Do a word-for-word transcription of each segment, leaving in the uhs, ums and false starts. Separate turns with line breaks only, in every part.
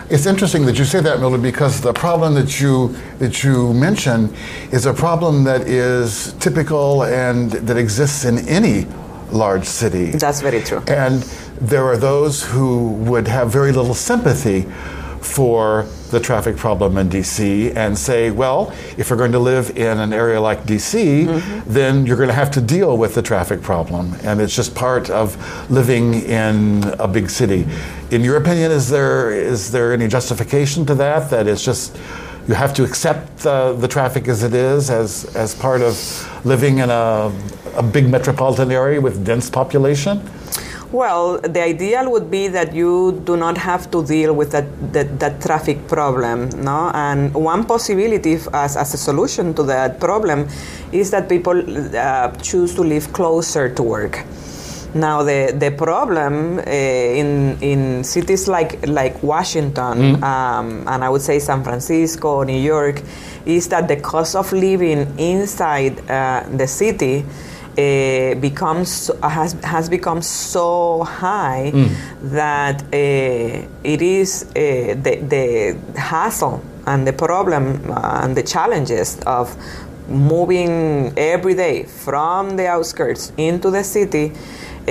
It's interesting that you say that, Mildred, because the problem that you that you mention is a problem that is typical and that exists in any large city.
That's very true.
And there are those who would have very little sympathy for the traffic problem in D C and say, well, if you're going to live in an area like D C, mm-hmm. then you're going to have to deal with the traffic problem. And it's just part of living in a big city. In your opinion, is there is there any justification to that, that it's just you have to accept uh, the traffic as it is, as, as part of living in a, a big metropolitan area with dense population?
Well, the ideal would be that you do not have to deal with that, that, that traffic problem, no? And one possibility as, as a solution to that problem is that people uh, choose to live closer to work. Now, the, the problem uh, in in cities like like Washington, mm. um, and I would say San Francisco, New York, is that the cost of living inside uh, the city Uh, becomes has has become so high mm. that uh, it is uh, the the hassle and the problem uh, and the challenges of moving every day from the outskirts into the city uh,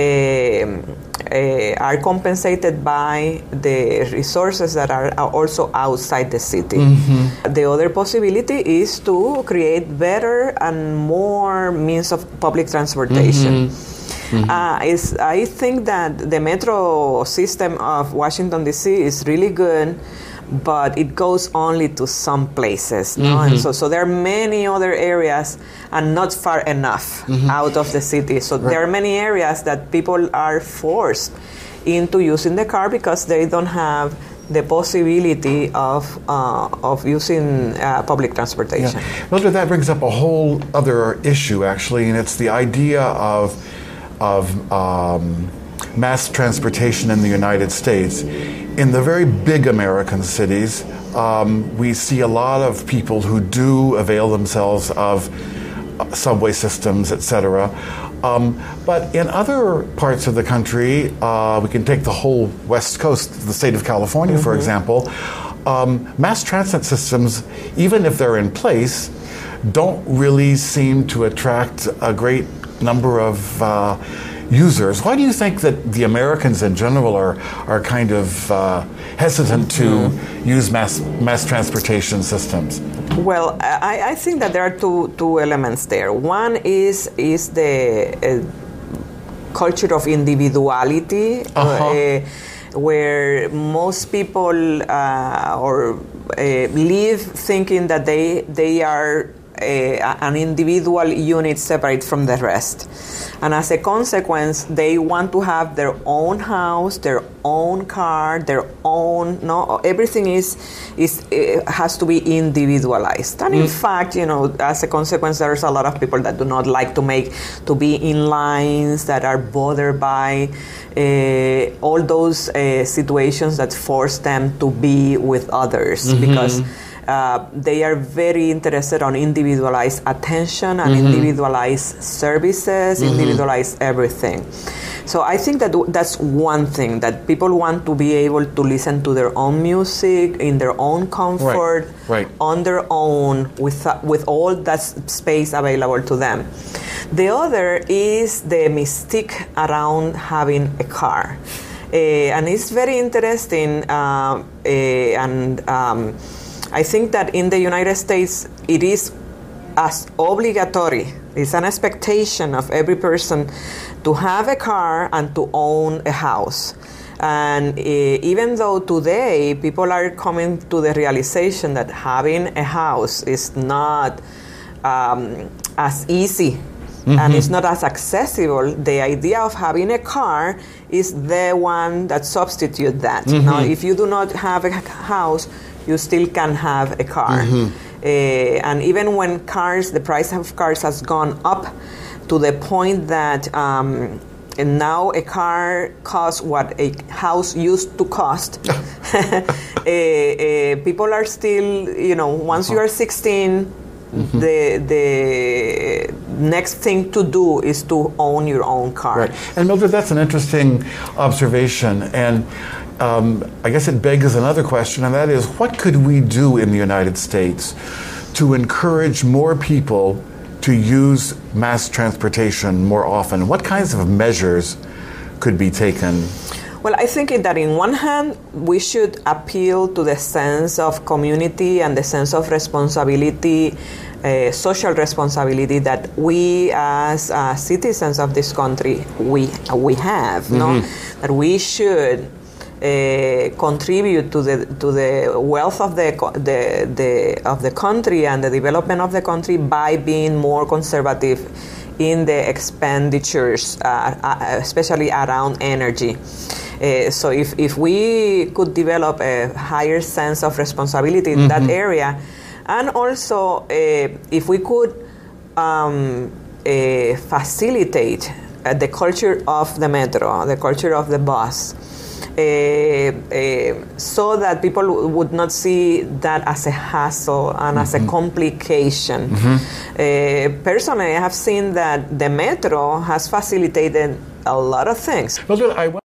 uh, are compensated by the resources that are also outside the city. Mm-hmm. The other possibility is to create better and more means of public transportation. Mm-hmm. Mm-hmm. Uh, is, I think that the metro system of Washington, D C is really good, but it goes only to some places. Mm-hmm. No? And so, so there are many other areas and not far enough mm-hmm. out of the city. So right. there are many areas that people are forced into using the car because they don't have the possibility of uh, of using uh, public transportation.
Yeah. Mildred, that brings up a whole other issue, actually, and it's the idea of of um, mass transportation in the United States. In the very big American cities, um, we see a lot of people who do avail themselves of subway systems, et cetera. Um, but in other parts of the country, uh, we can take the whole West Coast, the state of California, mm-hmm. for example, um, mass transit systems, even if they're in place, don't really seem to attract a great number of uh, users. Why do you think that the Americans in general are are kind of uh, hesitant to mm-hmm. use mass mass transportation systems?
Well, I, I think that there are two two elements there. One is is the uh, culture of individuality, uh-huh. uh, where most people uh, or uh, live thinking that they they are uh, an individual unit separate from the rest. And as a consequence, they want to have their own house, their own car, their own, no, everything is, is uh, has to be individualized. And mm. in fact, you know, as a consequence, there's a lot of people that do not like to make, to be in lines, that are bothered by uh, all those uh, situations that force them to be with others, mm-hmm. because Uh, they are very interested on individualized attention and mm-hmm. individualized services, mm-hmm. individualized everything. So I think that w- that's one thing, that people want to be able to listen to their own music in their own comfort,
right. Right.
on their own, with uh, with all that s- space available to them. The other is the mystique around having a car. Uh, and it's very interesting uh, uh, and um, I think that in the United States, it is as obligatory, it's an expectation of every person to have a car and to own a house. And uh, even though today people are coming to the realization that having a house is not um, as easy, mm-hmm. and it's not as accessible, the idea of having a car is the one that substitutes that. Mm-hmm. Now, if you do not have a house, you still can have a car. Mm-hmm. Uh, and even when cars, the price of cars has gone up to the point that um, now a car costs what a house used to cost. uh, uh, people are still, you know, once uh-huh. you are sixteen, mm-hmm. the the next thing to do is to own your own car.
Right. And Mildred, that's an interesting observation. And um, I guess it begs another question, and that is, what could we do in the United States to encourage more people to use mass transportation more often? What kinds of measures could be taken?
Well, I think that in one hand, we should appeal to the sense of community and the sense of responsibility, uh, social responsibility that we as uh, citizens of this country, we we have, mm-hmm. no? That we should uh, contribute to the to the wealth of the, the the of the country and the development of the country by being more conservative in the expenditures, uh, especially around energy. Uh, so if, if we could develop a higher sense of responsibility in mm-hmm. that area, and also uh, if we could um, uh, facilitate uh, the culture of the metro, the culture of the bus, uh, uh, so that people would not see that as a hassle and mm-hmm. as a complication. Mm-hmm. Uh, personally, I have seen that the metro has facilitated a lot of things.
Well, I